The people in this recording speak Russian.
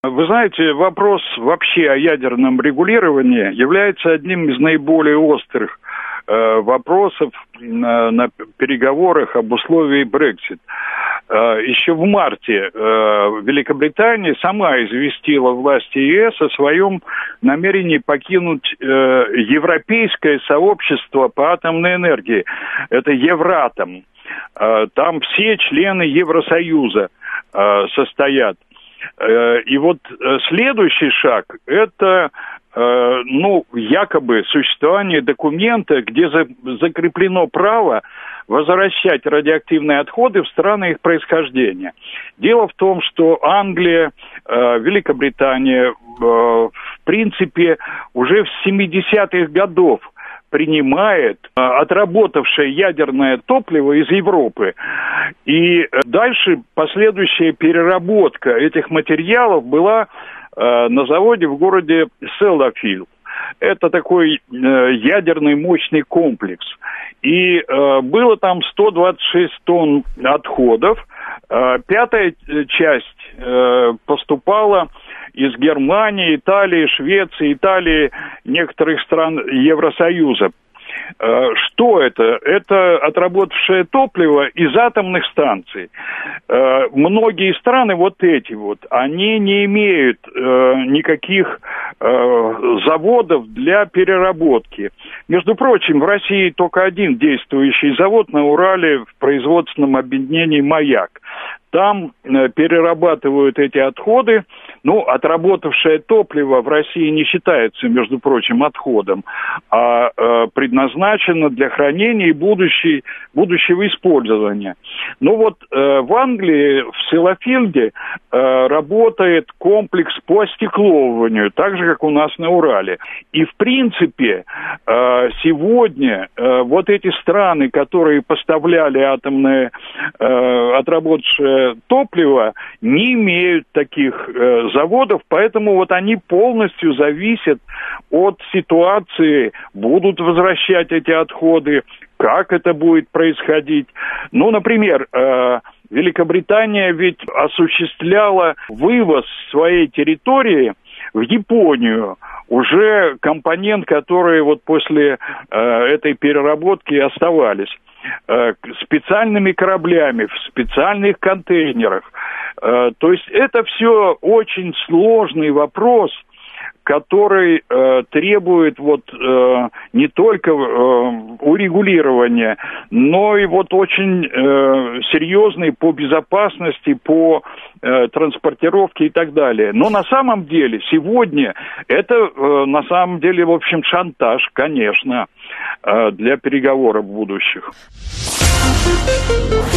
Вы знаете, вопрос вообще о ядерном регулировании является одним из наиболее острых вопросов на переговорах об условии Brexit. Еще в марте Великобритания сама известила власти ЕС о своем намерении покинуть европейское сообщество по атомной энергии. Это Евратом. Там все члены Евросоюза состоят. И вот следующий шаг – это, якобы существование документа, где закреплено право возвращать радиоактивные отходы в страны их происхождения. Дело в том, что Англия, Великобритания, в принципе, уже в 70-х годов принимает отработавшее ядерное топливо из Европы. И дальше последующая переработка этих материалов была на заводе в городе Селлафилд. Это такой ядерный мощный комплекс. И было там 126 тонн отходов. Пятая часть поступала из Германии, Италии, Швеции, некоторых стран Евросоюза. Что это? Это отработавшее топливо из атомных станций. Многие страны они не имеют никаких заводов для переработки. Между прочим, в России только один действующий завод на Урале в производственном объединении «Маяк». Там перерабатывают эти отходы. Отработавшее топливо в России не считается, между прочим, отходом, а предназначено для хранения и будущего использования. В Англии, в Селлафилде, работает комплекс по остекловыванию, так же, как у нас на Урале. И, в принципе, сегодня эти страны, которые поставляли атомное отработавшее топливо, не имеют таких заводов, поэтому они полностью зависят от ситуации, будут возвращать эти отходы, как это будет происходить. Например, Великобритания ведь осуществляла вывоз с своей территории в Японию уже компонент, которые после этой переработки оставались, специальными кораблями, в специальных контейнерах. То есть это все очень сложный вопрос, который требует не только урегулирования, но и очень серьезный по безопасности, по транспортировке и так далее. Но на самом деле сегодня это шантаж, конечно, для переговоров будущих.